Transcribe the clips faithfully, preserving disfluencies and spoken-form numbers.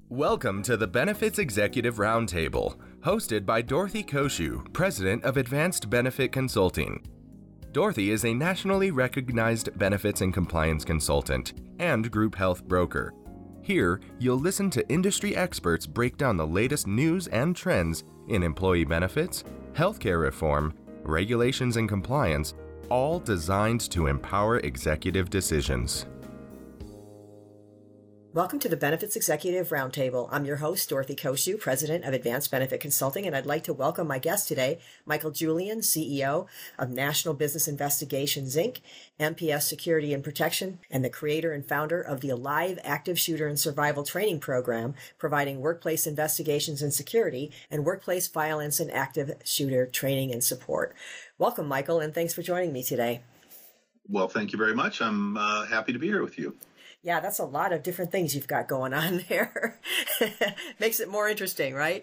Welcome to the Benefits Executive Roundtable, hosted by Dorothy Koshu, President of Advanced Benefit Consulting. Dorothy is a nationally recognized benefits and compliance consultant and group health broker. Here, you'll listen to industry experts break down the latest news and trends in employee benefits, healthcare reform, regulations and compliance, all designed to empower executive decisions. Welcome to the Benefits Executive Roundtable. I'm your host, Dorothy Koshu, President of Advanced Benefit Consulting, and I'd like to welcome my guest today, Michael Julian, C E O of National Business Investigations, Incorporated, M P S Security and Protection, and the creator and founder of the Alive Active Shooter and Survival Training Program, providing workplace investigations and security and workplace violence and active shooter training and support. Welcome, Michael, and thanks for joining me today. Well, thank you very much. I'm uh, happy to be here with you. Yeah, that's a lot of different things you've got going on there. Makes it more interesting, right?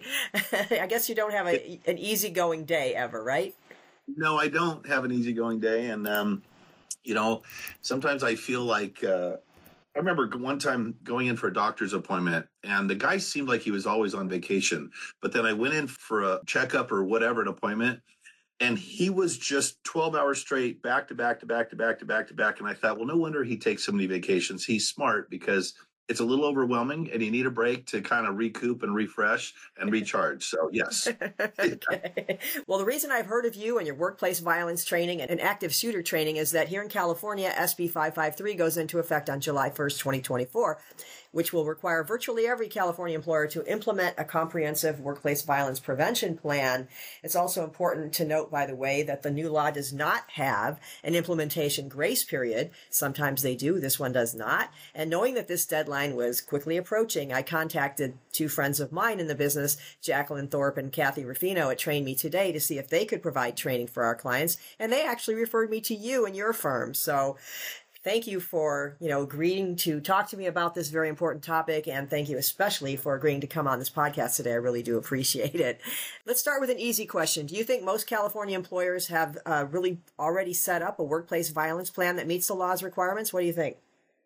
I guess you don't have a, an easygoing day ever, right? No, I don't have an easygoing day. And, um, you know, sometimes I feel like uh, I remember one time going in for a doctor's appointment and the guy seemed like he was always on vacation. But then I went in for a checkup or whatever, an appointment. And he was just twelve hours straight, back to back to back to back to back to back. And I thought, well, no wonder he takes so many vacations. He's smart because it's a little overwhelming and you need a break to kind of recoup and refresh and recharge. So, yes. Okay. Well, the reason I've heard of you and your workplace violence training and active shooter training is that here in California, S B five fifty-three goes into effect on July first, twenty twenty-four, which will require virtually every California employer to implement a comprehensive workplace violence prevention plan. It's also important to note, by the way, that the new law does not have an implementation grace period. Sometimes they do. This one does not. And knowing that this deadline was quickly approaching, I contacted two friends of mine in the business, Jacqueline Thorpe and Kathy Ruffino at Train Me Today, to see if they could provide training for our clients. And they actually referred me to you and your firm. So thank you for, you know, agreeing to talk to me about this very important topic. And thank you especially for agreeing to come on this podcast today. I really do appreciate it. Let's start with an easy question. Do you think most California employers have uh, really already set up a workplace violence plan that meets the law's requirements? What do you think?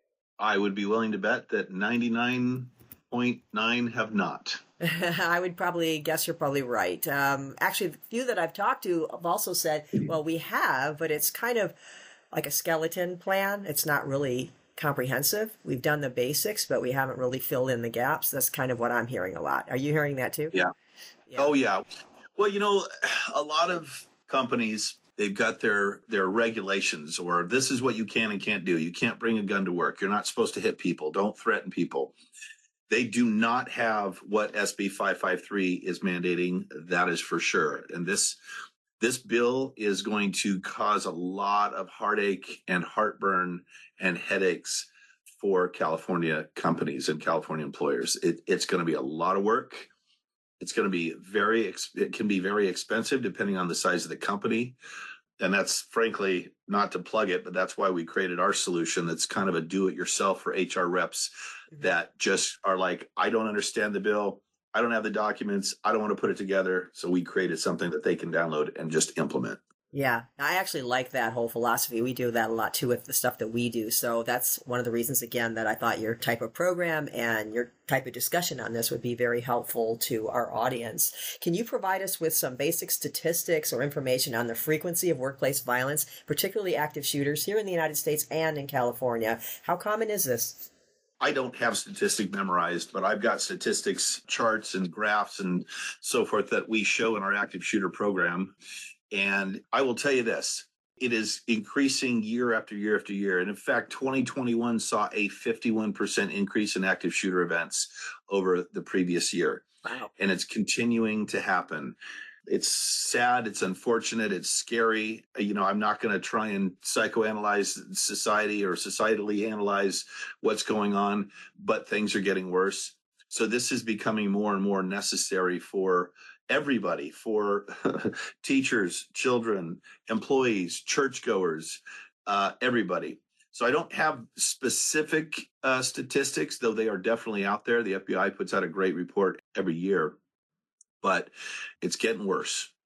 I would be willing to bet that ninety-nine point nine have not. I would probably guess you're probably right. Um, actually, the few that I've talked to have also said, well, we have, but it's kind of like a skeleton plan. It's not really comprehensive. We've done the basics, but we haven't really filled in the gaps. That's kind of what I'm hearing a lot. Are you hearing that too? Yeah. yeah. Oh, yeah. Well, you know, a lot of companies, they've got their their regulations, or this is what you can and can't do. You can't bring a gun to work. You're not supposed to hit people. Don't threaten people. They do not have what S B five fifty-three is mandating. That is for sure. And this this bill is going to cause a lot of heartache and heartburn and headaches for California companies and California employers. It, it's going to be a lot of work. It's going to be very, it can be very expensive depending on the size of the company. And that's frankly not to plug it, but that's why we created our solution. That's kind of a do-it-yourself for H R reps mm-hmm. that just are like, I don't understand the bill. I don't have the documents. I don't want to put it together. So we created something that they can download and just implement. Yeah, I actually like that whole philosophy. We do that a lot too with the stuff that we do. So that's one of the reasons, again, that I thought your type of program and your type of discussion on this would be very helpful to our audience. Can you provide us with some basic statistics or information on the frequency of workplace violence, particularly active shooters here in the United States and in California? How common is this? I don't have statistics memorized, but I've got statistics, charts and graphs and so forth that we show in our active shooter program. And I will tell you this, it is increasing year after year after year. And in fact, twenty twenty-one saw a fifty-one percent increase in active shooter events over the previous year. Wow. And it's continuing to happen. It's sad. It's unfortunate. It's scary. You know, I'm not going to try and psychoanalyze society or societally analyze what's going on, but things are getting worse. So this is becoming more and more necessary for everybody, for teachers, children, employees, churchgoers, uh, everybody. So I don't have specific uh, statistics, though they are definitely out there. The F B I puts out a great report every year, but it's getting worse.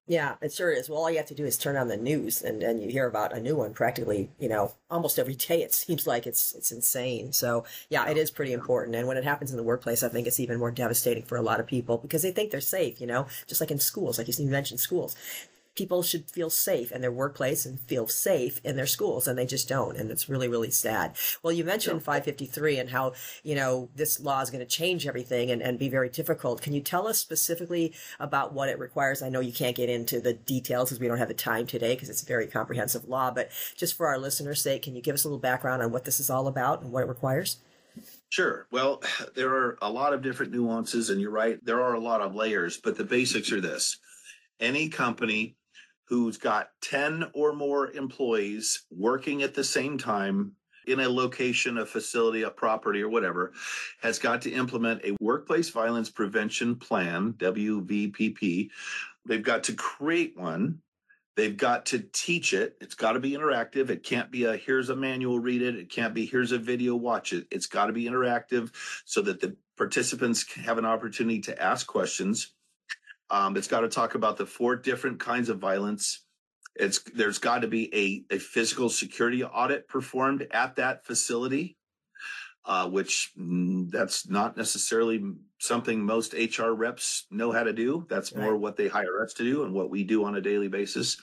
Yeah, it sure is. Well, all you have to do is turn on the news and, and you hear about a new one practically, you know, almost every day. It seems like it's it's insane. So yeah, it is pretty important. And when it happens in the workplace, I think it's even more devastating for a lot of people because they think they're safe, you know, just like in schools, like you mentioned schools. People should feel safe in their workplace and feel safe in their schools, and they just don't. And it's really, really sad. Well, you mentioned five fifty-three and how, you know, this law is going to change everything and, and be very difficult. Can you tell us specifically about what it requires? I know you can't get into the details because we don't have the time today because it's a very comprehensive law, but just for our listeners' sake, can you give us a little background on what this is all about and what it requires? Sure. Well, there are a lot of different nuances, and you're right, there are a lot of layers, but the basics are this. Any company who's got ten or more employees working at the same time in a location, a facility, a property, or whatever, has got to implement a workplace violence prevention plan, W V P P. They've got to create one. They've got to teach it. It's got to be interactive. It can't be a, here's a manual, read it. It can't be, here's a video, watch it. It's got to be interactive so that the participants have an opportunity to ask questions. Um, it's got to talk about the four different kinds of violence. It's there's got to be a, a physical security audit performed at that facility, uh, which mm, that's not necessarily something most H R reps know how to do. That's more Right. what they hire us to do and what we do on a daily basis.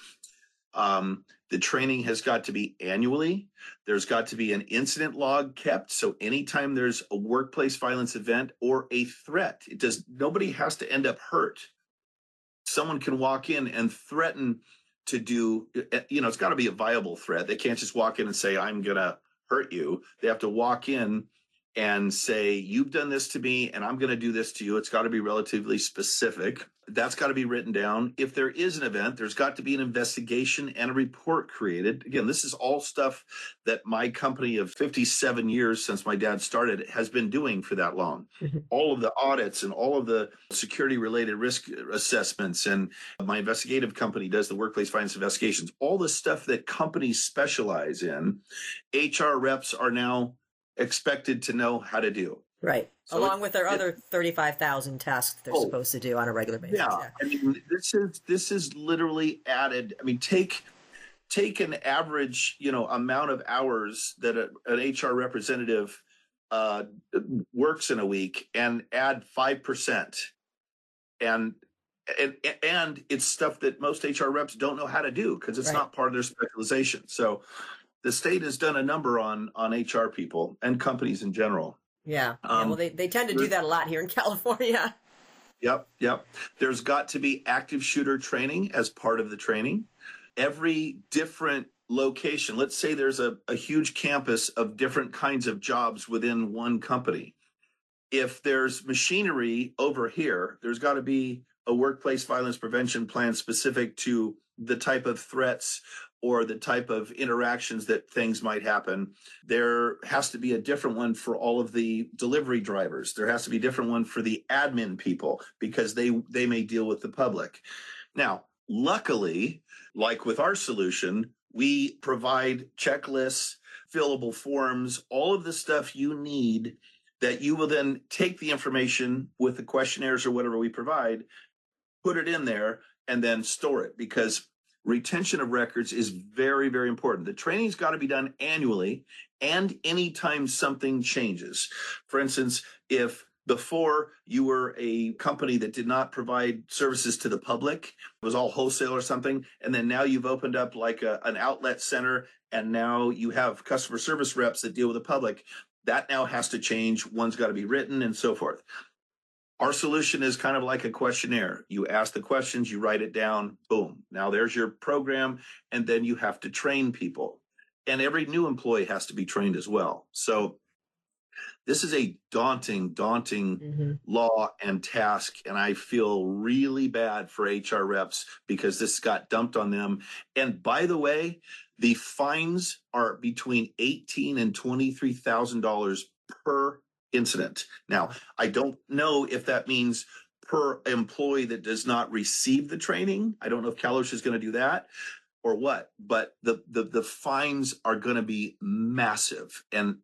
Um, the training has got to be annually. There's got to be an incident log kept. So anytime there's a workplace violence event or a threat, it does nobody has to end up hurt. Someone can walk in and threaten to do, you know, it's got to be a viable threat. They can't just walk in and say, I'm going to hurt you. They have to walk in and say, you've done this to me and I'm going to do this to you. It's got to be relatively specific. That's got to be written down. If there is an event, there's got to be an investigation and a report created. Again, this is all stuff that my company of fifty-seven years since my dad started has been doing for that long. Mm-hmm. All of the audits and all of the security related risk assessments, and my investigative company does the workplace violence investigations. All the stuff that companies specialize in, H R reps are now expected to know how to do. Right. So Along it, with their it, other thirty-five thousand tasks they're oh, supposed to do on a regular basis. Yeah. yeah. I mean, this is, this is literally added. I mean, take, take an average, you know, amount of hours that a, an H R representative uh, works in a week and add five percent. And, and, and it's stuff that most H R reps don't know how to do because it's right. not part of their specialization. So the state has done a number on, on H R people and companies in general. Yeah. Um, yeah. Well, they, they tend to do that a lot here in California. Yep. Yep. There's got to be active shooter training as part of the training. Every different location, let's say there's a, a huge campus of different kinds of jobs within one company. If there's machinery over here, there's got to be a workplace violence prevention plan specific to the type of threats or the type of interactions that things might happen. There has to be a different one for all of the delivery drivers. There has to be a different one for the admin people because they, they may deal with the public. Now, luckily, like with our solution, we provide checklists, fillable forms, all of the stuff you need that you will then take the information with the questionnaires or whatever we provide, put it in there, and then store it because retention of records is very, very important. The training's got to be done annually and anytime something changes. For instance, if before you were a company that did not provide services to the public, it was all wholesale or something, and then now you've opened up like a, an outlet center and now you have customer service reps that deal with the public, that now has to change. One's got to be written and so forth. Our solution is kind of like a questionnaire. You ask the questions, you write it down, boom. Now there's your program, and then you have to train people. And every new employee has to be trained as well. So this is a daunting, daunting mm-hmm. law and task, and I feel really bad for H R reps because this got dumped on them. And by the way, the fines are between eighteen thousand dollars and twenty-three thousand dollars per incident. Now, I don't know if that means per employee that does not receive the training. I don't know if CalOSHA is going to do that or what, but the, the, the fines are going to be massive. And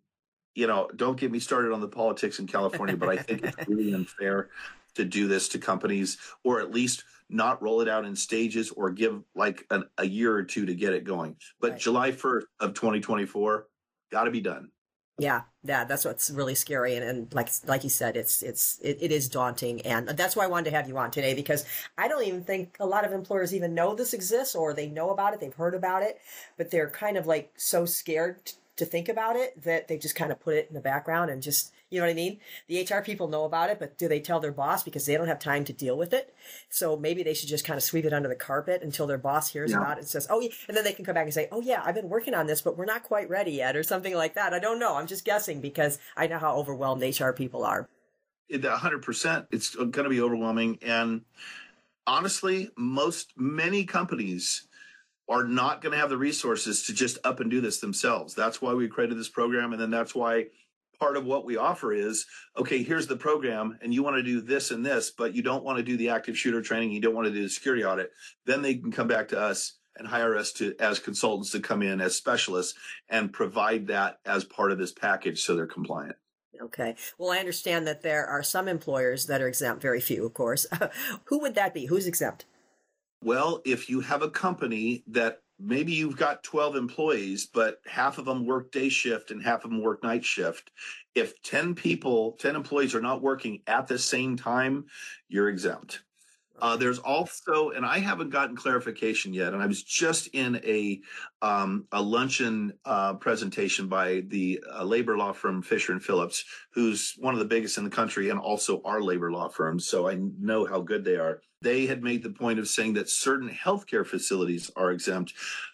you know, don't get me started on the politics in California, but I think it's really unfair to do this to companies, or at least not roll it out in stages, or give like an, a year or two to get it going. But Right. July first of twenty twenty-four, got to be done. Yeah, yeah, that's what's really scary, and, and like like you said, it's it's it, it is daunting, and that's why I wanted to have you on today, because I don't even think a lot of employers even know this exists, or they know about it, they've heard about it, but they're kind of like so scared t- to think about it that they just kind of put it in the background and just, you know what I mean? The H R people know about it, but do they tell their boss, because they don't have time to deal with it? So maybe they should just kind of sweep it under the carpet until their boss hears Yeah. about it and says, oh, yeah. And then they can come back and say, oh, yeah, I've been working on this, but we're not quite ready yet, or something like that. I don't know. I'm just guessing, because I know how overwhelmed H R people are. It- one hundred percent. It's going to be overwhelming. And honestly, most, many companies are not going to have the resources to just up and do this themselves. That's why we created this program. And then that's why part of what we offer is, okay, here's the program, and you want to do this and this, but you don't want to do the active shooter training. You don't want to do the security audit. Then they can come back to us and hire us to as consultants to come in as specialists and provide that as part of this package, so they're compliant. Okay. Well, I understand that there are some employers that are exempt, very few, of course. Who would that be? Who's exempt? Well, if you have a company that maybe you've got twelve employees, but half of them work day shift and half of them work night shift, if ten people, ten employees are not working at the same time, you're exempt. Uh, there's also, and I haven't gotten clarification yet, and I was just in a um, a luncheon uh, presentation by the uh, labor law firm Fisher and Phillips, who's one of the biggest in the country and also our labor law firm, so I know how good they are. They had made the point of saying that certain healthcare facilities are exempt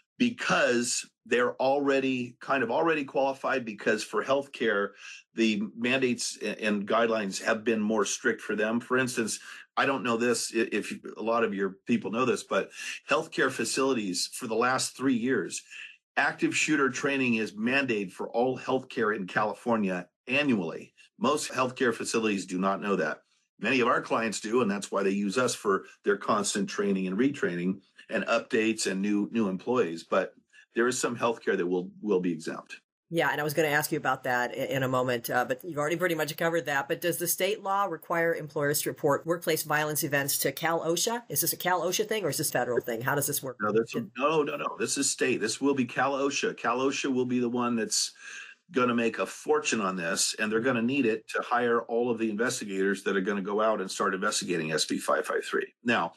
because they're already kind of already qualified, because for healthcare, the mandates and guidelines have been more strict for them. For instance, I don't know this, if a lot of your people know this, but healthcare facilities for the last three years, active shooter training is mandated for all healthcare in California annually. Most healthcare facilities do not know that. Many of our clients do, and that's why they use us for their constant training and retraining and updates and new new employees. But there is some healthcare that will will be exempt. Yeah, and I was going to ask you about that in, in a moment, uh, but you've already pretty much covered that. But does the state law require employers to report workplace violence events to Cal OSHA? Is this a Cal OSHA thing, or is this federal thing? How does this work? No, that's, no, no, no. This is state. This will be Cal OSHA. Cal OSHA will be the one that's going to make a fortune on this, and they're going to need it to hire all of the investigators that are going to go out and start investigating S B five five three. Now,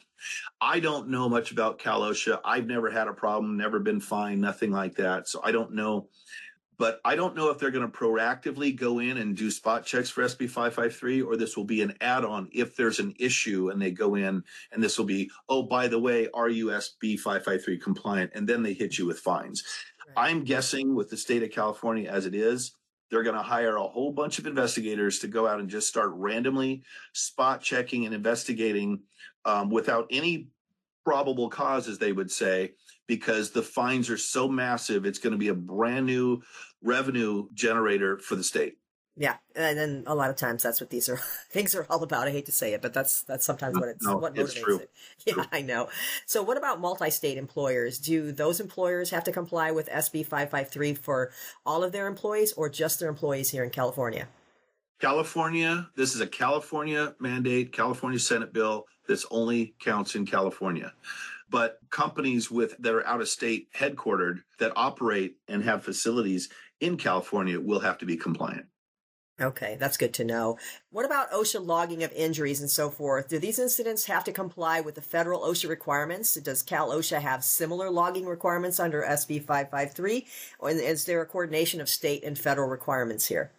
I don't know much about Cal OSHA. I've never had a problem, never been fined, nothing like that. So I don't know. But I don't know if they're going to proactively go in and do spot checks for S B five five three, or this will be an add-on if there's an issue and they go in, and this will be, oh, by the way, are you S B five five three compliant? And then they hit you with fines. Right. I'm guessing with the state of California as it is, they're going to hire a whole bunch of investigators to go out and just start randomly spot checking and investigating um, without any probable cause, as they would say, because the fines are so massive. It's going to be a brand new revenue generator for the state. Yeah, and then a lot of times that's what these are things are all about. I hate to say it, but that's that's sometimes what it's no, what it's motivates true. it. Yeah, True. I know. So what about multi-state employers? Do those employers have to comply with S B five five three for all of their employees, or just their employees here in California? California, this is a California mandate, California Senate bill. This only counts in California. But companies with that are out of state headquartered that operate and have facilities in California will have to be compliant. Okay, that's good to know. What about OSHA logging of injuries and so forth? Do these incidents have to comply with the federal OSHA requirements? Does Cal OSHA have similar logging requirements under S B five five three? Or is there a coordination of state and federal requirements here?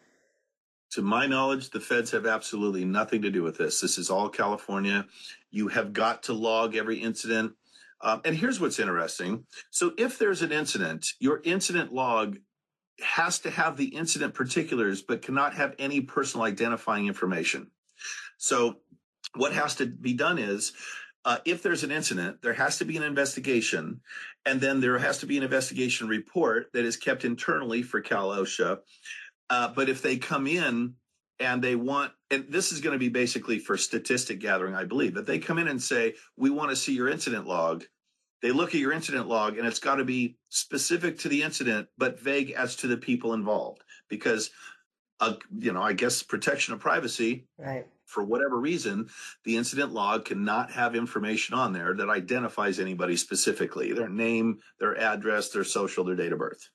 To my knowledge, the feds have absolutely nothing to do with this. This is all California. You have got to log every incident. Um, and here's what's interesting. So if there's an incident, your incident log has to have the incident particulars, but cannot have any personal identifying information. So what has to be done is, uh, if there's an incident, there has to be an investigation, and then there has to be an investigation report that is kept internally for Cal OSHA. Uh, but if they come in and they want, and this is going to be basically for statistic gathering, I believe, if they come in and say, we want to see your incident log, they look at your incident log, and it's got to be specific to the incident, but vague as to the people involved. Because uh, you know, I guess protection of privacy. Right. For whatever reason, the incident log cannot have information on there that identifies anybody specifically, their name, their address, their social, their date of birth.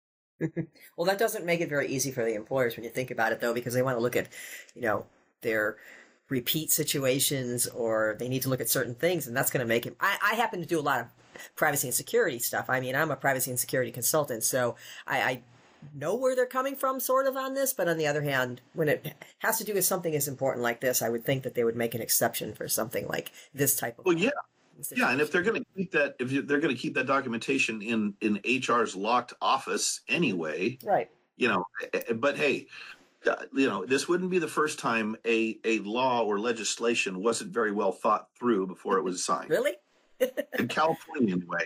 Well, that doesn't make it very easy for the employers when you think about it, though, because they want to look at, you know, their repeat situations, or they need to look at certain things, and that's going to make it. I, I happen to do a lot of privacy and security stuff. I mean, I'm a privacy and security consultant, so I, I know where they're coming from sort of on this, but on the other hand, when it has to do with something as important like this, I would think that they would make an exception for something like this type of. Well, yeah. Yeah, and if they're going to keep that, if they're going to keep that documentation in in H R's locked office anyway, right? You know, but hey, uh, you know, this wouldn't be the first time a a law or legislation wasn't very well thought through before it was signed. Really? In California, anyway.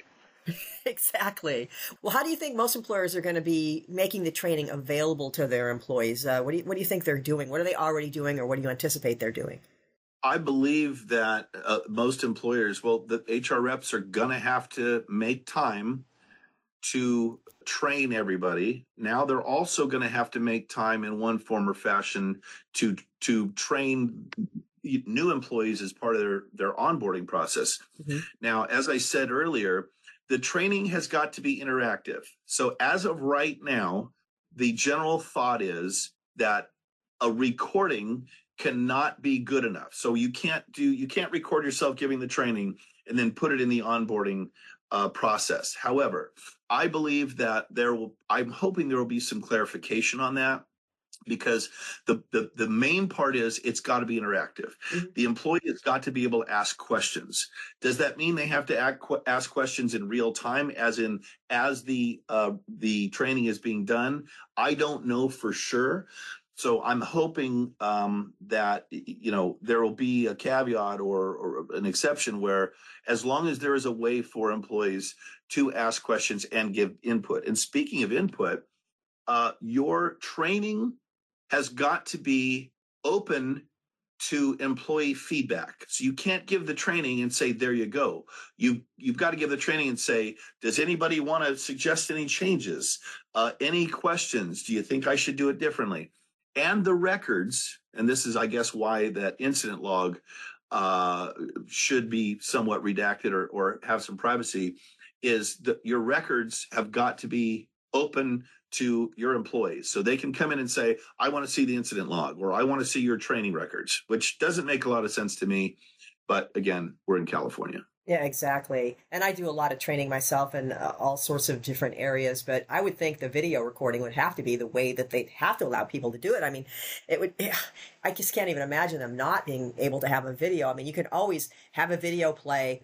Exactly. Well, how do you think most employers are going to be making the training available to their employees? Uh, what do you what do you think they're doing? What are they already doing, or what do you anticipate they're doing? I believe that uh, most employers, well, the H R reps are going to have to make time to train everybody. Now they're also going to have to make time in one form or fashion to to train new employees as part of their, their onboarding process. Mm-hmm. Now, as I said earlier, the training has got to be interactive. So as of right now, the general thought is that a recording cannot be good enough. So you can't do, you can't record yourself giving the training and then put it in the onboarding uh, process. However, I believe that there will, I'm hoping there will be some clarification on that, because the, the, the main part is it's got to be interactive. Mm-hmm. The employee has got to be able to ask questions. Does that mean they have to act, ask questions in real time, as in as the uh, the training is being done? I don't know for sure. So I'm hoping um, that, you know, there will be a caveat or, or an exception where, as long as there is a way for employees to ask questions and give input. And speaking of input, uh, your training has got to be open to employee feedback. So you can't give the training and say, there you go. You, you've got to give the training and say, does anybody want to suggest any changes? Uh, any questions? Do you think I should do it differently? And the records, and this is, I guess, why that incident log uh, should be somewhat redacted or, or have some privacy, is that your records have got to be open to your employees. So they can come in and say, I want to see the incident log, or I want to see your training records, which doesn't make a lot of sense to me. But again, we're in California. Yeah, exactly. And I do a lot of training myself in uh, all sorts of different areas, but I would think the video recording would have to be the way that they'd have to allow people to do it. I mean, it would, I just can't even imagine them not being able to have a video. I mean, you can always have a video play,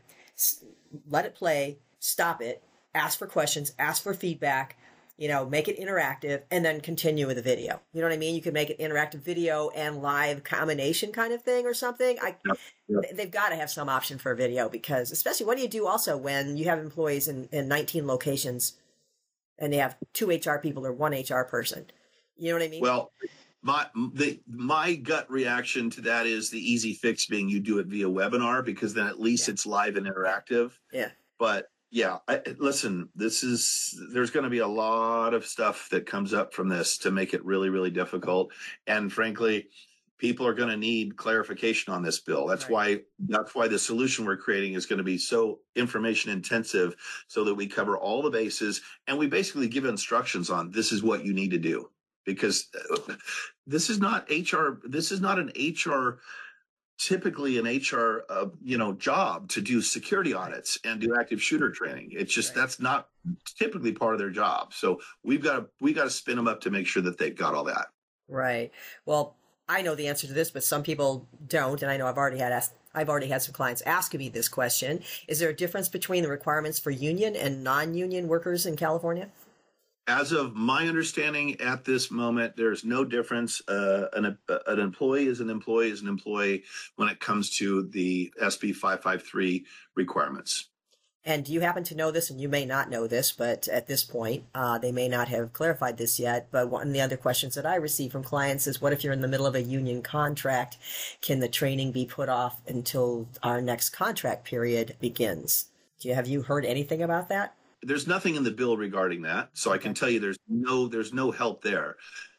let it play, stop it, ask for questions, ask for feedback, you know, make it interactive, and then continue with the video. You know what I mean? You could make it interactive video and live combination kind of thing or something. I, yep, yep. They've got to have some option for video, because especially what do you do also when you have employees in, in nineteen locations and they have two H R people or one H R person? You know what I mean? Well, my the my gut reaction to that is the easy fix being you do it via webinar, because then at least yeah. it's live and interactive. Yeah. But yeah, I, listen, this is, there's going to be a lot of stuff that comes up from this to make it really, really difficult. And frankly, people are going to need clarification on this bill. That's right. why, that's why the solution we're creating is going to be so information intensive, so that we cover all the bases and we basically give instructions on this is what you need to do. Because this is not H R, this is not an H R typically an H R, uh, you know, job to do security audits and do active shooter training. It's just, right. that's not typically part of their job. So we've got to, we got to spin them up to make sure that they've got all that. Right. Well, I know the answer to this, but some people don't. And I know I've already had asked, I've already had some clients asking me this question. Is there a difference between the requirements for union and non-union workers in California? As of my understanding at this moment, there's no difference. Uh, an, an employee is an employee is an employee when it comes to the S B five fifty-three requirements. And do you happen to know this? And you may not know this, but at this point, uh, they may not have clarified this yet. But one of the other questions that I receive from clients is, what if you're in the middle of a union contract? Can the training be put off until our next contract period begins? Do you, have you heard anything about that? There's nothing in the bill regarding that, so I can tell you there's no there's no help there.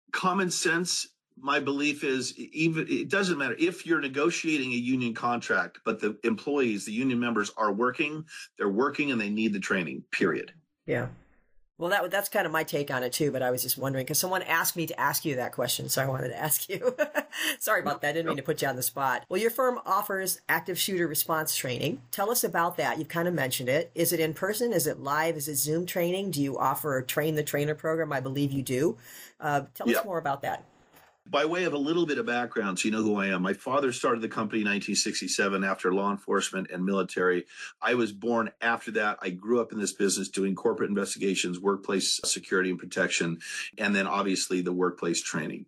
Common sense, my belief is, even it doesn't matter if you're negotiating a union contract, but the employees, the union members are working, they're working and they need the training, period. Yeah. Well, that that's kind of my take on it too, but I was just wondering because someone asked me to ask you that question, so I wanted to ask you. Sorry about that. I didn't mean to put you on the spot. Well, your firm offers active shooter response training. Tell us about that. You've kind of mentioned it. Is it in person? Is it live? Is it Zoom training? Do you offer a train the trainer program? I believe you do. Uh, tell Yeah. us more about that. By way of a little bit of background, so you know who I am. My father started the company in nineteen sixty-seven after law enforcement and military. I was born after that. I grew up in this business doing corporate investigations, workplace security and protection, and then obviously the workplace training.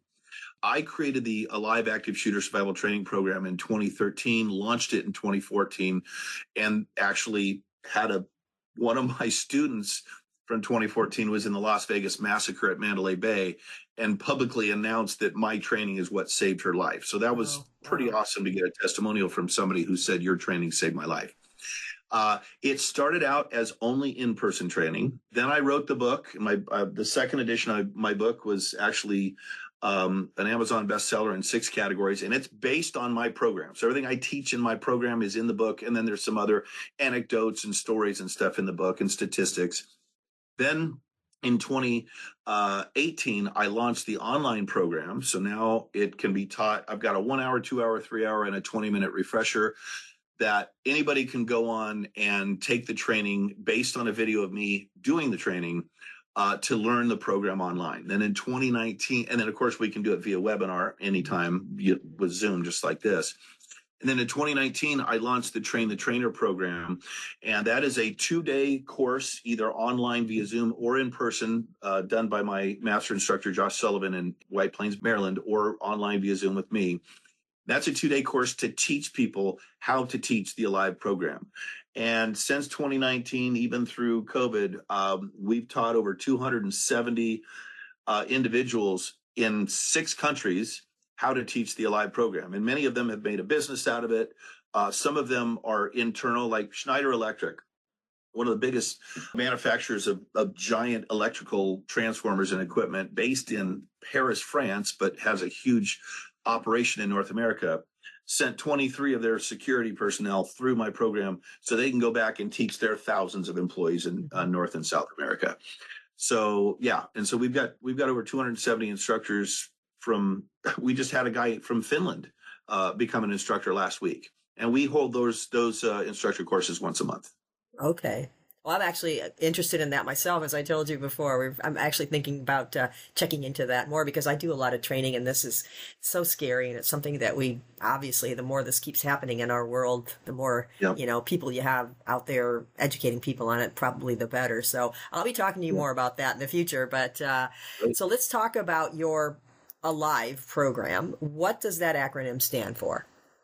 I created the Alive Active Shooter Survival Training Program in twenty thirteen, launched it in twenty fourteen, and actually had a one of my students from twenty fourteen was in the Las Vegas massacre at Mandalay Bay and publicly announced that my training is what saved her life. So that was Oh, pretty wow. awesome to get a testimonial from somebody who said your training saved my life. Uh, it started out as only in-person training. Then I wrote the book. My uh, the second edition of my book was actually um, an Amazon bestseller in six categories, and it's based on my program. So everything I teach in my program is in the book, and then there's some other anecdotes and stories and stuff in the book and statistics. Then in twenty eighteen, I launched the online program. So now it can be taught. I've got a one hour, two hour, three hour, and a twenty minute refresher that anybody can go on and take the training based on a video of me doing the training uh, to learn the program online. Then in twenty nineteen, and then of course we can do it via webinar anytime with Zoom, just like this. And then in twenty nineteen, I launched the Train the Trainer program. And that is a two-day course, either online via Zoom or in person, uh, done by my master instructor, Josh Sullivan in White Plains, Maryland, or online via Zoom with me. That's a two-day course to teach people how to teach the Alive program. And since twenty nineteen, even through COVID, um, we've taught over two hundred seventy uh, individuals in six countries how to teach the Alive program. And many of them have made a business out of it. Uh, some of them are internal, like Schneider Electric, one of the biggest manufacturers of, of giant electrical transformers and equipment based in Paris, France, but has a huge operation in North America, sent twenty-three of their security personnel through my program so they can go back and teach their thousands of employees in uh, North and South America. So yeah, and so we've got we've got over two hundred seventy instructors from. We just had a guy from Finland uh, become an instructor last week, and we hold those those uh, instructor courses once a month. Okay. Well, I'm actually interested in that myself, as I told you before. We've, I'm actually thinking about uh, checking into that more because I do a lot of training, and this is so scary, and it's something that we obviously, the more this keeps happening in our world, the more Yep. you know people you have out there educating people on it, probably the better. So I'll be talking to you more about that in the future. But uh, so let's talk about your Alive program. What does that acronym stand for?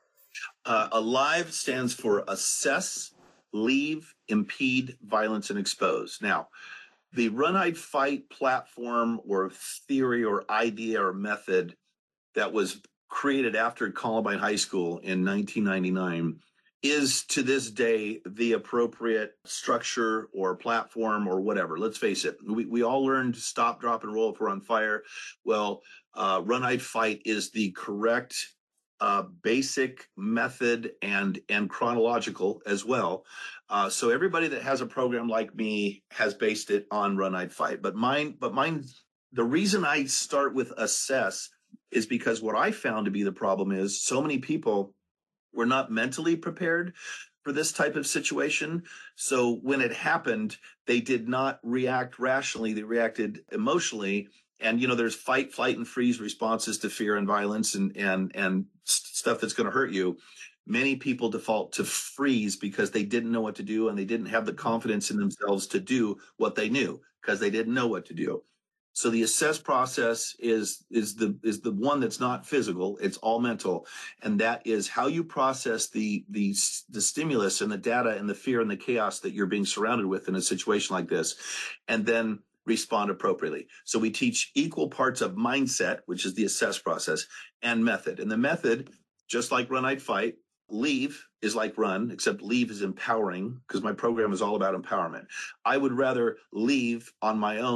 Uh, ALIVE stands for Assess, Leave, Impede, Violence, and Expose. Now, the Run, Hide, Fight platform or theory or idea or method that was created after Columbine High School in nineteen ninety-nine is to this day the appropriate structure or platform or whatever. Let's face it, we, we all learned stop, drop, and roll if we're on fire. Well, uh, Run, Hide, Fight is the correct uh, basic method and and chronological as well. Uh, so everybody that has a program like me has based it on Run, Hide, Fight. But mine, but mine, the reason I start with Assess is because what I found to be the problem is so many people were not mentally prepared for this type of situation. So when it happened, they did not react rationally. They reacted emotionally. And, you know, there's fight, flight, and freeze responses to fear and violence and, and, and stuff that's going to hurt you. Many people default to freeze because they didn't know what to do and they didn't have the confidence in themselves to do what they knew because they didn't know what to do. So the assess process is is the is the one that's not physical, it's all mental, and that is how you process the the the stimulus and the data and the fear and the chaos that you're being surrounded with in a situation like this, and then respond appropriately. So we teach equal parts of mindset, which is the assess process, and method. And the method, just like Run, Hide, Fight, leave is like run, except leave is empowering because my program is all about empowerment. I would rather leave on my own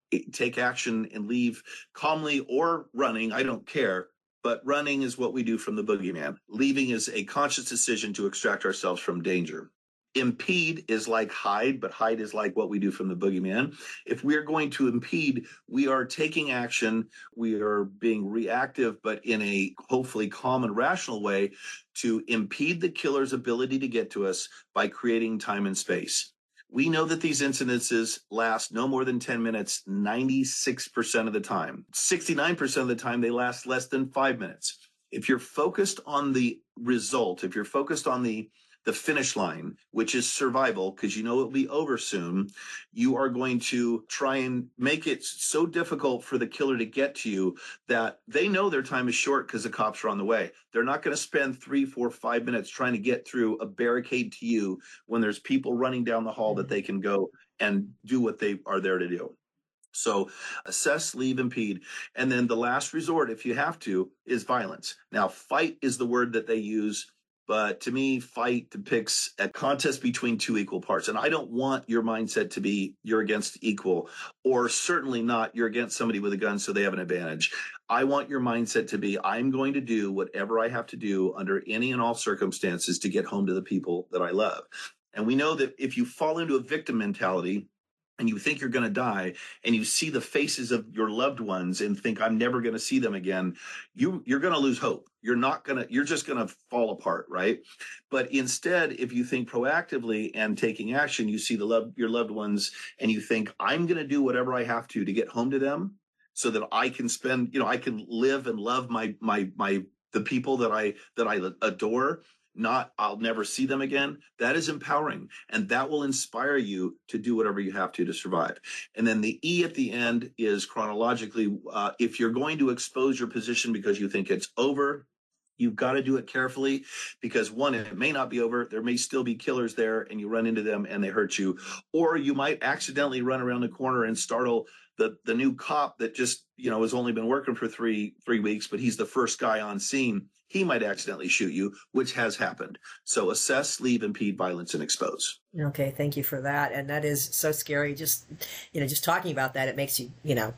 take action and leave calmly or running. I don't care. But running is what we do from the boogeyman. Leaving is a conscious decision to extract ourselves from danger. Impede is like hide, but hide is like what we do from the boogeyman. If we're going to impede, we are taking action. We are being reactive, but in a hopefully calm and rational way to impede the killer's ability to get to us by creating time and space. We know that these incidences last no more than ten minutes, ninety-six percent of the time. sixty-nine percent of the time, they last less than five minutes. If you're focused on the result, if you're focused on the the finish line, which is survival, because you know it'll be over soon, you are going to try and make it so difficult for the killer to get to you that they know their time is short because the cops are on the way. They're not going to spend three, four, five minutes trying to get through a barricade to you when there's people running down the hall that they can go and do what they are there to do. So assess, leave, impede. And then the last resort, if you have to, is violence. Now, fight is the word that they use. But to me, fight depicts a contest between two equal parts. And I don't want your mindset to be you're against equal, or certainly not you're against somebody with a gun so they have an advantage. I want your mindset to be I'm going to do whatever I have to do under any and all circumstances to get home to the people that I love. And we know that if you fall into a victim mentality, and you think you're going to die, and you see the faces of your loved ones and think, I'm never going to see them again, you, you're going to lose hope. You're not going to, you're just going to fall apart, right? But instead, if you think proactively and taking action, you see the love, your loved ones, and you think, I'm going to do whatever I have to to get home to them so that I can spend, you know, I can live and love my, my, my, the people that I, that I adore. Not I'll never see them again. That is empowering, and that will inspire you to do whatever you have to to survive. And then the E at the end is chronologically, uh, if you're going to expose your position because you think it's over, you've got to do it carefully, because one, it may not be over. There may still be killers there, and you run into them and they hurt you. Or you might accidentally run around the corner and startle the, the new cop that just, you know, has only been working for three, three weeks, but he's the first guy on scene. He might accidentally shoot you, which has happened. So assess, leave, impede, violence, and expose. Okay, thank you for that. And that is so scary. Just, you know, just talking about that, it makes you, you know,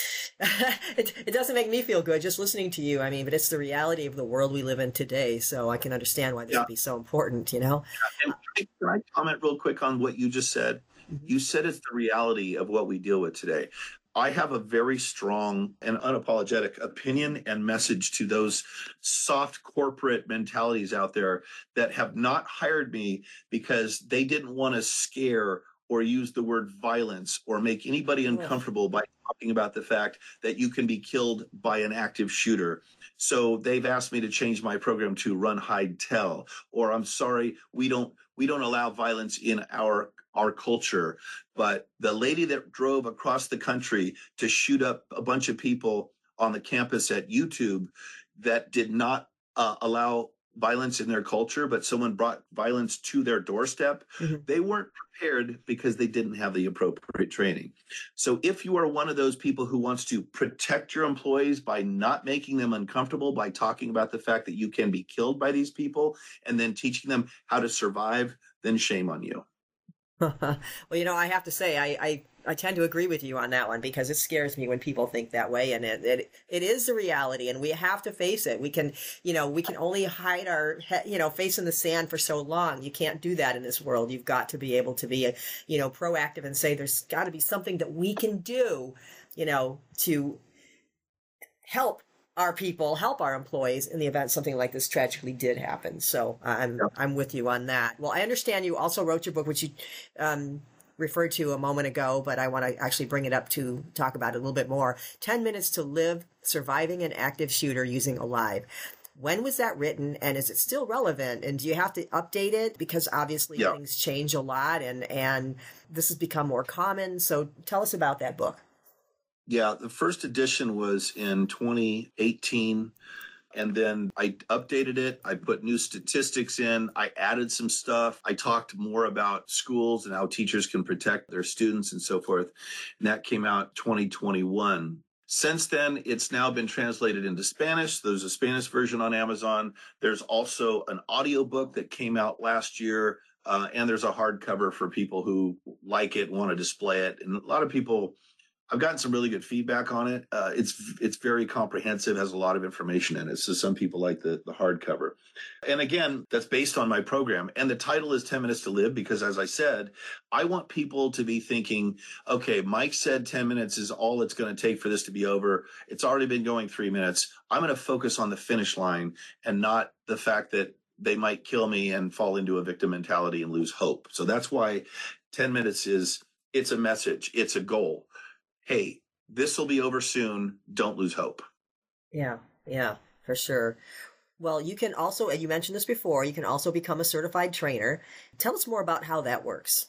it, it doesn't make me feel good just listening to you. I mean, but it's the reality of the world we live in today. So I can understand why this Yeah. would be so important, you know? And can I comment real quick on what you just said? Mm-hmm. You said it's the reality of what we deal with today. I have a very strong and unapologetic opinion and message to those soft corporate mentalities out there that have not hired me because they didn't want to scare or use the word violence or make anybody uncomfortable by talking about the fact that you can be killed by an active shooter. So they've asked me to change my program to run, hide, tell, or I'm sorry, we don't we don't allow violence in our our culture. But the lady that drove across the country to shoot up a bunch of people on the campus at YouTube that did not uh, allow violence in their culture, but someone brought violence to their doorstep, mm-hmm. they weren't prepared because they didn't have the appropriate training. So if you are one of those people who wants to protect your employees by not making them uncomfortable, by talking about the fact that you can be killed by these people and then teaching them how to survive, then shame on you. Well, you know, I have to say, I, I, I tend to agree with you on that one because it scares me when people think that way. And it, it, it is the reality and we have to face it. We can, you know, we can only hide our, he- you know, face in the sand for so long. You can't do that in this world. You've got to be able to be, a, you know, proactive and say there's got to be something that we can do, you know, to help our people, help our employees in the event something like this tragically did happen. So I'm yeah. I'm with you on that. Well, I understand you also wrote your book, which you um, referred to a moment ago, but I want to actually bring it up to talk about it a little bit more. ten minutes to Live, Surviving an Active Shooter Using Alive. When was that written, and is it still relevant? And do you have to update it? Because obviously yeah. things change a lot, and, and this has become more common. So tell us about that book. Yeah, the first edition was in twenty eighteen, and then I updated it. I put new statistics in. I added some stuff. I talked more about schools and how teachers can protect their students and so forth. And that came out twenty twenty-one. Since then, it's now been translated into Spanish. There's a Spanish version on Amazon. There's also an audiobook that came out last year, uh, and there's a hardcover for people who like it, want to display it. And a lot of people, I've gotten some really good feedback on it. Uh, it's it's very comprehensive, has a lot of information in it. So some people like the, the hardcover. And again, that's based on my program. And the title is ten minutes to Live because, as I said, I want people to be thinking, okay, Mike said ten minutes is all it's going to take for this to be over. It's already been going three minutes. I'm going to focus on the finish line and not the fact that they might kill me and fall into a victim mentality and lose hope. So that's why ten minutes is, it's a message. It's a goal. Hey, this will be over soon. Don't lose hope. Yeah, yeah, for sure. Well, you can also, and you mentioned this before, you can also become a certified trainer. Tell us more about how that works.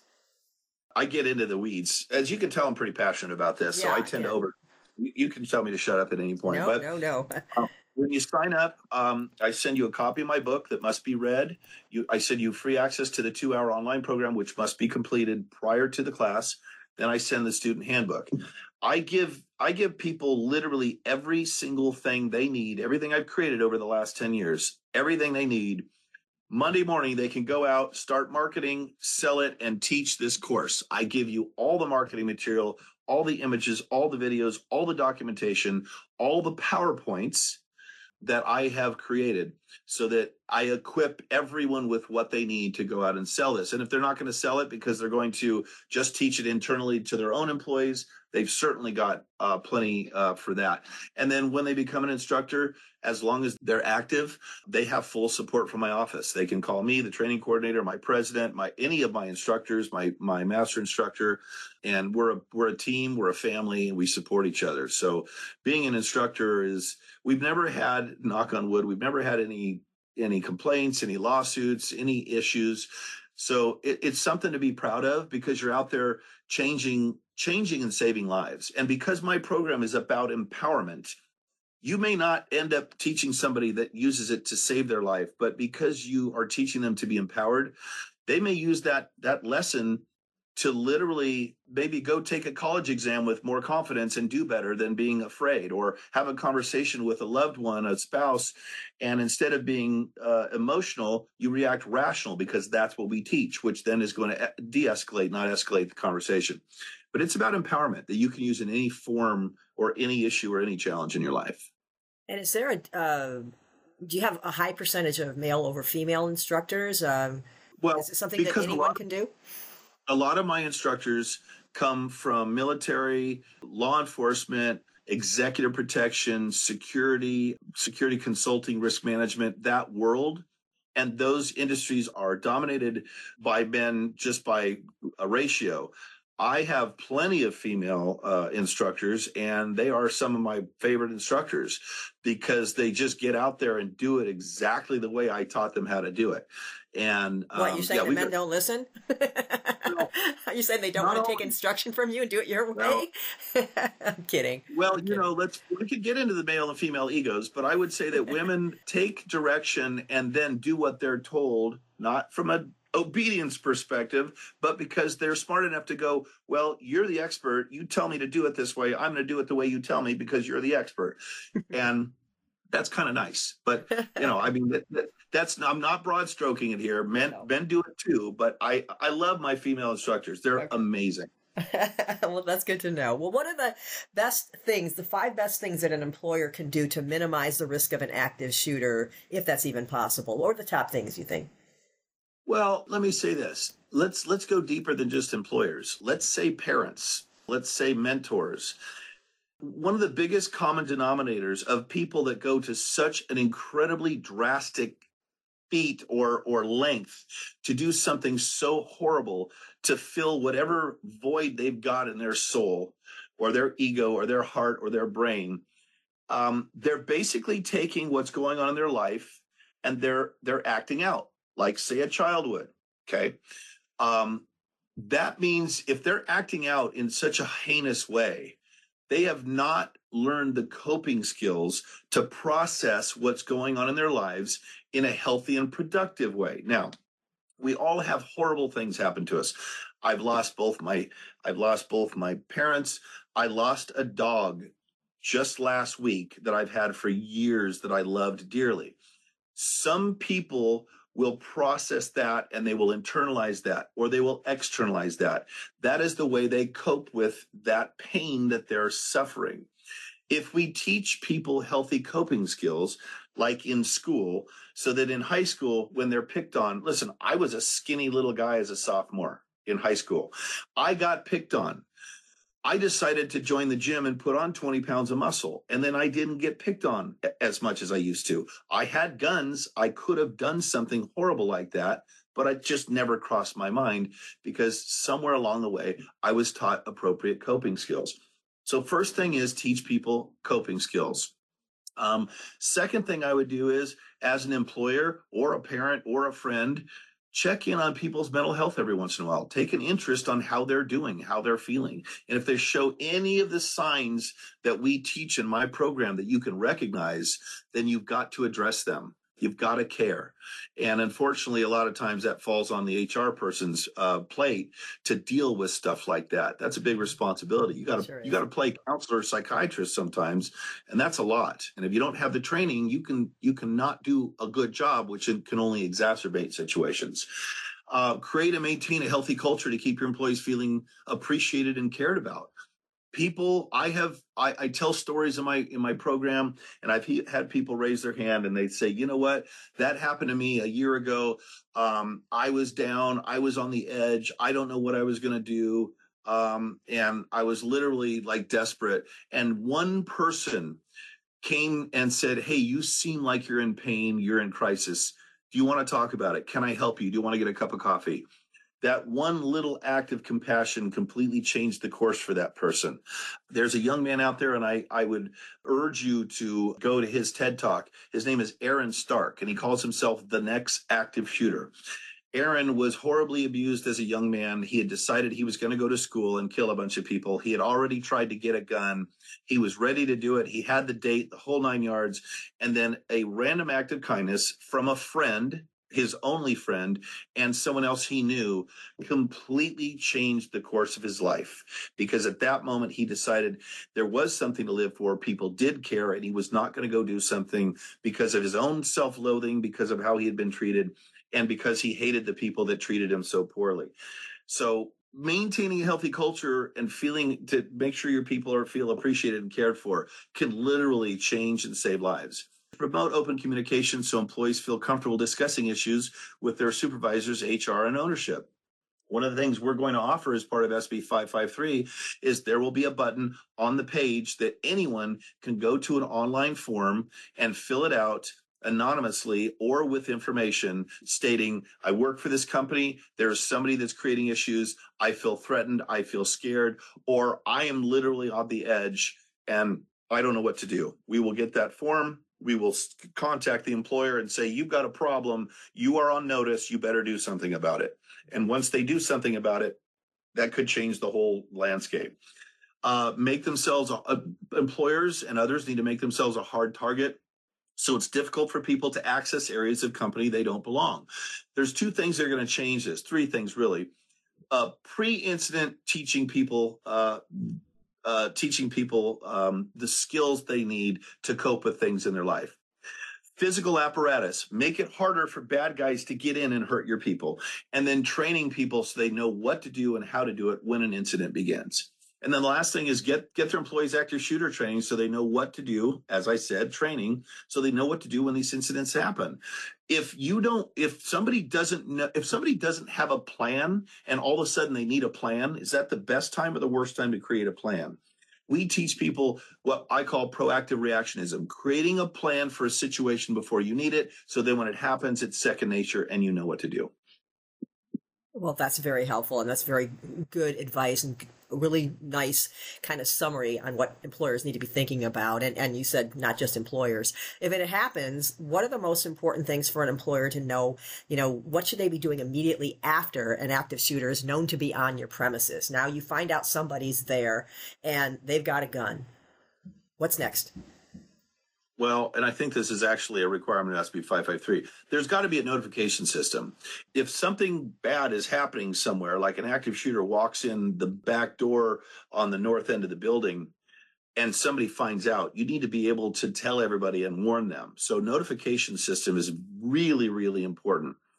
I get into the weeds. As you can tell, I'm pretty passionate about this. Yeah, so I tend yeah. to over, you can tell me to shut up at any point. No, but, no, no. um, when you sign up, um, I send you a copy of my book that must be read. You, I send you free access to the two-hour online program, which must be completed prior to the class. Then I send the student handbook. I give I give people literally every single thing they need, everything I've created over the last ten years, everything they need. Monday morning, they can go out, start marketing, sell it, and teach this course. I give you all the marketing material, all the images, all the videos, all the documentation, all the PowerPoints that I have created so that I equip everyone with what they need to go out and sell this. And if they're not going to sell it because they're going to just teach it internally to their own employees, they've certainly got uh, plenty uh, for that. And then when they become an instructor, as long as they're active, they have full support from my office. They can call me, the training coordinator, my president, my any of my instructors, my my master instructor, and we're a, we're a team, we're a family, and we support each other. So being an instructor is, we've never had, knock on wood, we've never had any any complaints, any lawsuits, any issues. So it, it's something to be proud of because you're out there changing, changing and saving lives. And because my program is about empowerment, you may not end up teaching somebody that uses it to save their life, but because you are teaching them to be empowered, they may use that that lesson to literally maybe go take a college exam with more confidence and do better than being afraid, or have a conversation with a loved one, a spouse, and instead of being uh, emotional, you react rational because that's what we teach, which then is going to de-escalate, not escalate the conversation. But it's about empowerment that you can use in any form or any issue or any challenge in your life. And is there a, uh, do you have a high percentage of male over female instructors? Um, well, is it something that anyone lot, can do? A lot of my instructors come from military, law enforcement, executive protection, security, security consulting, risk management, that world. And those industries are dominated by men just by a ratio. I have plenty of female uh, instructors, and they are some of my favorite instructors because they just get out there and do it exactly the way I taught them how to do it. And um, what, you're saying yeah, the men got, don't listen? no, Are you saying they don't want to take instruction from you and do it your way? No. I'm kidding. Well, I'm you kidding. know, let's we could get into the male and female egos, but I would say that women take direction and then do what they're told, not from a obedience perspective, but because they're smart enough to go, well, you're the expert. You tell me to do it this way. I'm going to do it the way you tell me because you're the expert. And that's kind of nice. But, you know, I mean, that, that, that's, I'm not broad stroking it here. Men, no. men do it too, but I, I love my female instructors. They're okay. Amazing. Well, that's good to know. Well, what are the best things, the five best things that an employer can do to minimize the risk of an active shooter, if that's even possible? What are the top things you think? Well, let me say this. Let's let's go deeper than just employers. Let's say parents. Let's say mentors. One of the biggest common denominators of people that go to such an incredibly drastic feat or or length to do something so horrible to fill whatever void they've got in their soul or their ego or their heart or their brain, um, they're basically taking what's going on in their life and they're they're acting out. Like, say, a child would, okay? Um, that means if they're acting out in such a heinous way, they have not learned the coping skills to process what's going on in their lives in a healthy and productive way. Now, we all have horrible things happen to us. I've lost both my, I've lost both my parents. I lost a dog just last week that I've had for years that I loved dearly. Some people will process that and they will internalize that, or they will externalize that. That is the way they cope with that pain that they're suffering. If we teach people healthy coping skills, like in school, so that in high school, when they're picked on, listen, I was a skinny little guy as a sophomore in high school. I got picked on. I decided to join the gym and put on twenty pounds of muscle. And then I didn't get picked on as much as I used to. I had guns. I could have done something horrible like that, but it just never crossed my mind because somewhere along the way, I was taught appropriate coping skills. So first thing is teach people coping skills. Um, second thing I would do is, as an employer or a parent or a friend, check in on people's mental health every once in a while. Take an interest on how they're doing, how they're feeling. And if they show any of the signs that we teach in my program that you can recognize, then you've got to address them. You've got to care. And unfortunately, a lot of times that falls on the H R person's uh, plate to deal with stuff like that. That's a big responsibility. You got to, sure you got to play counselor, psychiatrist sometimes, and that's a lot. And if you don't have the training, you can, you cannot do a good job, which can only exacerbate situations. Uh, create and maintain a healthy culture to keep your employees feeling appreciated and cared about. People, I have, I, I tell stories in my in my program, and I've he, had people raise their hand and they say, you know what, that happened to me a year ago. Um, I was down, I was on the edge. I don't know what I was going to do. Um, and I was literally like desperate. And one person came and said, hey, you seem like you're in pain. You're in crisis. Do you want to talk about it? Can I help you? Do you want to get a cup of coffee? That one little act of compassion completely changed the course for that person. There's a young man out there, and I, I would urge you to go to his TED Talk. His name is Aaron Stark, and he calls himself the next active shooter. Aaron was horribly abused as a young man. He had decided he was going to go to school and kill a bunch of people. He had already tried to get a gun. He was ready to do it. He had the date, the whole nine yards. And then a random act of kindness from a friend, his only friend, and someone else he knew, completely changed the course of his life. Because at that moment, he decided there was something to live for. People did care, and he was not going to go do something because of his own self-loathing, because of how he had been treated, and because he hated the people that treated him so poorly. So maintaining a healthy culture and feeling to make sure your people are feel appreciated and cared for can literally change and save lives. Promote open communication so employees feel comfortable discussing issues with their supervisors, H R, and ownership. One of the things we're going to offer as part of S B five fifty-three is there will be a button on the page that anyone can go to an online form and fill it out anonymously or with information stating, I work for this company, there's somebody that's creating issues, I feel threatened, I feel scared, or I am literally on the edge and I don't know what to do. We will get that form. We will contact the employer and say, you've got a problem. You are on notice. You better do something about it. And once they do something about it, that could change the whole landscape. Uh, make themselves, uh, employers and others need to make themselves a hard target. So it's difficult for people to access areas of company they don't belong. There's two things that are going to change this, three things really. Uh, pre-incident teaching people, uh, uh, teaching people um, the skills they need to cope with things in their life. Physical apparatus, make it harder for bad guys to get in and hurt your people. And then training people so they know what to do and how to do it when an incident begins. And then the last thing is get, get their employees active shooter training so they know what to do, as I said, training, so they know what to do when these incidents happen. If you don't, if somebody doesn't know, if somebody doesn't have a plan and all of a sudden they need a plan, is that the best time or the worst time to create a plan? We teach people what I call proactive reactionism, creating a plan for a situation before you need it. So then when it happens, it's second nature and you know what to do. Well, that's very helpful, and that's very good advice and a really nice kind of summary on what employers need to be thinking about. And, and you said not just employers. If it happens, what are the most important things for an employer to know? You know, what should they be doing immediately after an active shooter is known to be on your premises? Now you find out somebody's there and they've got a gun. What's next? Well, and I think this is actually a requirement of S B five fifty-three. There's got to be a notification system. If something bad is happening somewhere, like an active shooter walks in the back door on the north end of the building and somebody finds out, you need to be able to tell everybody and warn them. So notification system is really, really important.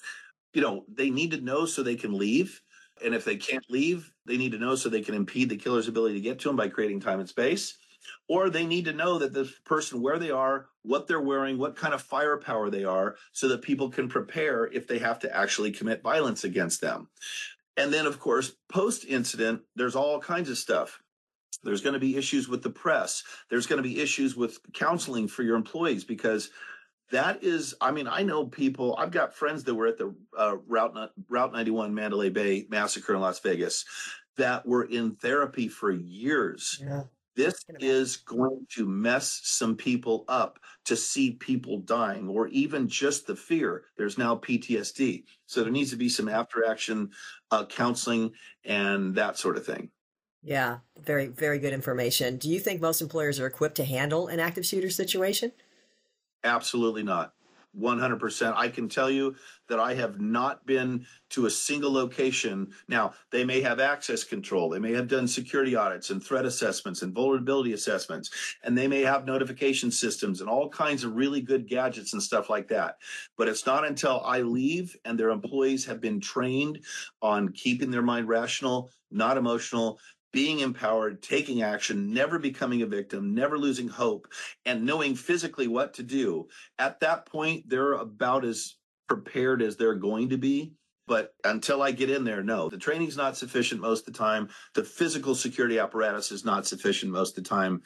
you know, they need to know so they can leave. And if they can't leave, they need to know so they can impede the killer's ability to get to them by creating time and space. Or they need to know that the person, where they are, what they're wearing, what kind of firepower they are, so that people can prepare if they have to actually commit violence against them. And then, of course, post-incident, there's all kinds of stuff. There's going to be issues with the press. There's going to be issues with counseling for your employees, because that is, I mean, I know people, I've got friends that were at the uh, Route, Route ninety-one Mandalay Bay massacre in Las Vegas that were in therapy for years. Yeah. This is going to mess some people up to see people dying, or even just the fear. There's now P T S D. So there needs to be some after action uh, counseling and that sort of thing. Yeah, very, very good information. Do you think most employers are equipped to handle an active shooter situation? Absolutely not. one hundred percent. I can tell you that I have not been to a single location. Now, they may have access control. They may have done security audits and threat assessments and vulnerability assessments, and they may have notification systems and all kinds of really good gadgets and stuff like that. But it's not until I leave and their employees have been trained on keeping their mind rational, not emotional, being empowered, taking action, never becoming a victim, never losing hope, and knowing physically what to do. At that point, they're about as prepared as they're going to be. But until I get in there, no, the training's not sufficient most of the time. The physical security apparatus is not sufficient most of the time.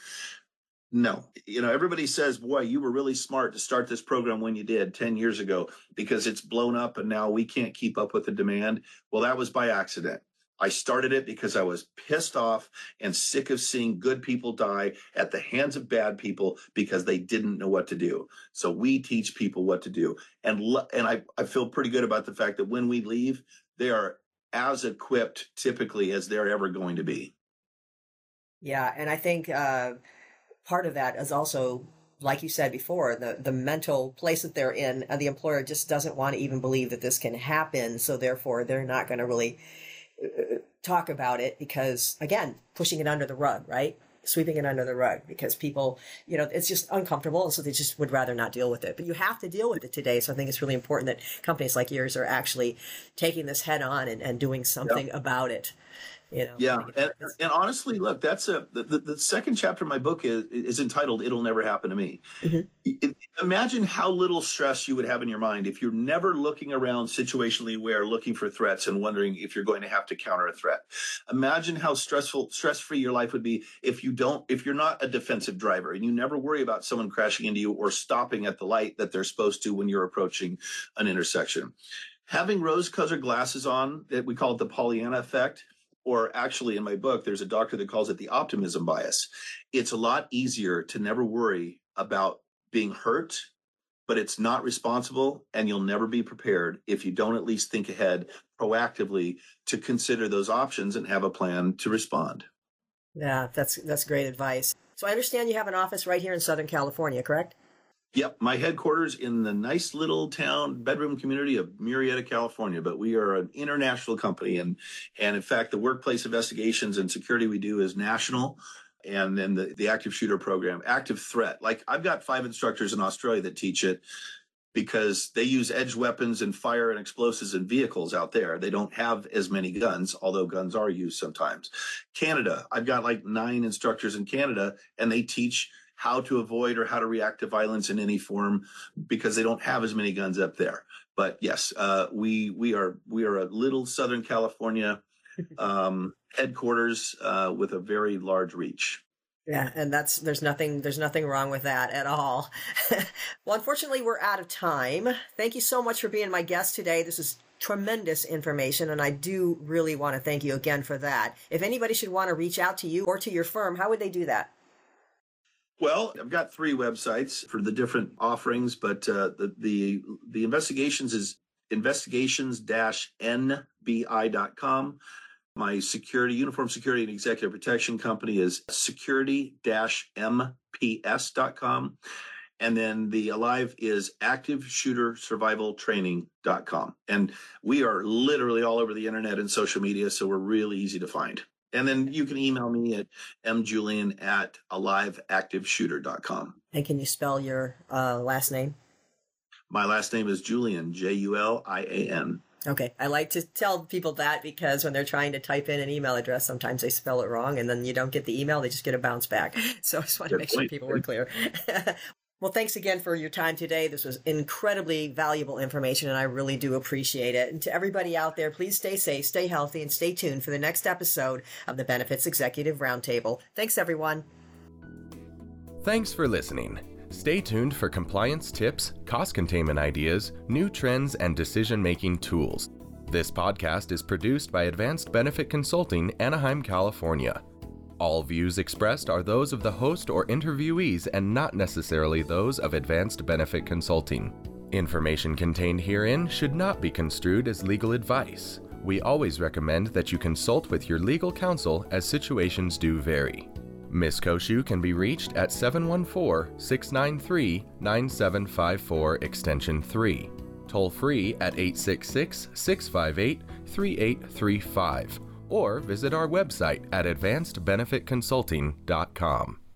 No, you know, everybody says, boy, you were really smart to start this program when you did ten years ago, because it's blown up and now we can't keep up with the demand. Well, that was by accident. I started it because I was pissed off and sick of seeing good people die at the hands of bad people because they didn't know what to do. So we teach people what to do. And and I, I feel pretty good about the fact that when we leave, they are as equipped typically as they're ever going to be. Yeah, and I think uh, part of that is also, like you said before, the, the mental place that they're in. And the employer just doesn't want to even believe that this can happen. So therefore, they're not going to really talk about it because, again, pushing it under the rug, right? Sweeping it under the rug because people, you know, it's just uncomfortable. And so they just would rather not deal with it. But you have to deal with it today. So I think it's really important that companies like yours are actually taking this head on and, and doing something yeah. about it. You know, yeah. And, and honestly, look, that's a, the, the, the second chapter of my book is, is entitled, It'll Never Happen to Me. Mm-hmm. It, imagine how little stress you would have in your mind if you're never looking around situationally aware, looking for threats and wondering if you're going to have to counter a threat. Imagine how stressful, stress-free your life would be if you don't, if you're not a defensive driver and you never worry about someone crashing into you or stopping at the light that they're supposed to when you're approaching an intersection. Having rose-colored glasses on, that we call it the Pollyanna effect, or actually in my book, there's a doctor that calls it the optimism bias. It's a lot easier to never worry about being hurt, but it's not responsible, and you'll never be prepared if you don't at least think ahead proactively to consider those options and have a plan to respond. Yeah, that's that's great advice. So I understand you have an office right here in Southern California, correct? Yep, my headquarters in the nice little town bedroom community of Murrieta, California, but we are an international company. And, and in fact, the workplace investigations and security we do is national. And then the, the active shooter program, active threat. Like I've got five instructors in Australia that teach it because they use edge weapons and fire and explosives in vehicles out there. They don't have as many guns, although guns are used sometimes. Canada, I've got like nine instructors in Canada, and they teach how to avoid or how to react to violence in any form because they don't have as many guns up there. But yes, uh, we we are we are a little Southern California um, headquarters uh, with a very large reach. Yeah, and that's there's nothing there's nothing wrong with that at all. Well, unfortunately, we're out of time. Thank you so much for being my guest today. This is tremendous information, and I do really want to thank you again for that. If anybody should want to reach out to you or to your firm, how would they do that? Well, I've got three websites for the different offerings, but uh, the, the the investigations is investigations dash N B I dot com. My security, uniform security and executive protection company is security dash M P S dot com. And then the Alive is active shooter survival training dot com. And we are literally all over the internet and social media, so we're really easy to find. And then you can email me at m julian at alive active shooter dot com. And can you spell your uh, last name? My last name is Julian, J U L I A N. Okay. I like to tell people that because when they're trying to type in an email address, sometimes they spell it wrong and then you don't get the email, they just get a bounce back. So I just want to make sure people were clear. Well, thanks again for your time today. This was incredibly valuable information, and I really do appreciate it. And to everybody out there, please stay safe, stay healthy, and stay tuned for the next episode of the Benefits Executive Roundtable. Thanks, everyone. Thanks for listening. Stay tuned for compliance tips, cost containment ideas, new trends, and decision-making tools. This podcast is produced by Advanced Benefit Consulting, Anaheim, California. All views expressed are those of the host or interviewees and not necessarily those of Advanced Benefit Consulting. Information contained herein should not be construed as legal advice. We always recommend that you consult with your legal counsel as situations do vary. Miz Koshu can be reached at seven one four, six nine three, nine seven five four extension three, toll free at eight six six, six five eight, three eight three five. Or visit our website at advanced benefit consulting dot com.